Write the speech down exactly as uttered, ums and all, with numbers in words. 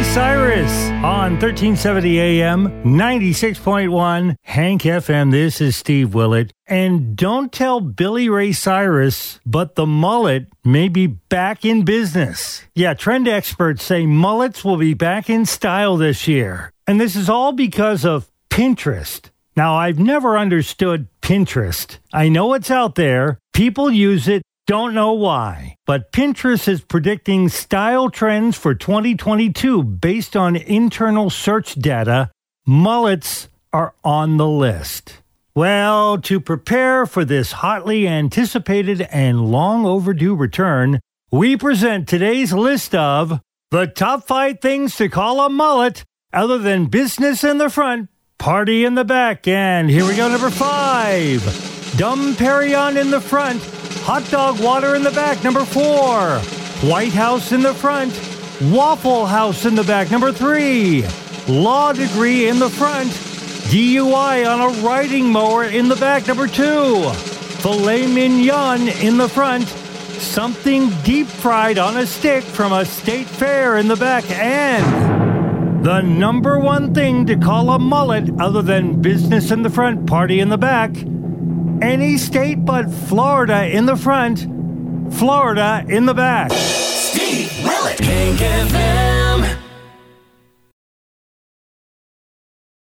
Cyrus on thirteen seventy A M, ninety-six point one Hank F M. This is Steve Willett. And don't tell Billy Ray Cyrus, but the mullet may be back in business. Yeah, trend experts say mullets will be back in style this year. And this is all because of Pinterest. Now, I've never understood Pinterest. I know it's out there. People use it. Don't know why, but Pinterest is predicting style trends for twenty twenty-two based on internal search data. Mullets are on the list. Well, to prepare for this hotly anticipated and long overdue return, we present today's list of the top five things to call a mullet other than business in the front, party in the back. And here we go, number five. Dom Perignon in the front, hot dog water in the back, number four. White House in the front, Waffle House in the back, number three. Law degree in the front, D U I on a riding mower in the back, number two. Filet mignon in the front, something deep fried on a stick from a state fair in the back, and the number one thing to call a mullet other than business in the front, party in the back, any state but Florida in the front, Florida in the back. Steve Willett, Hank F M.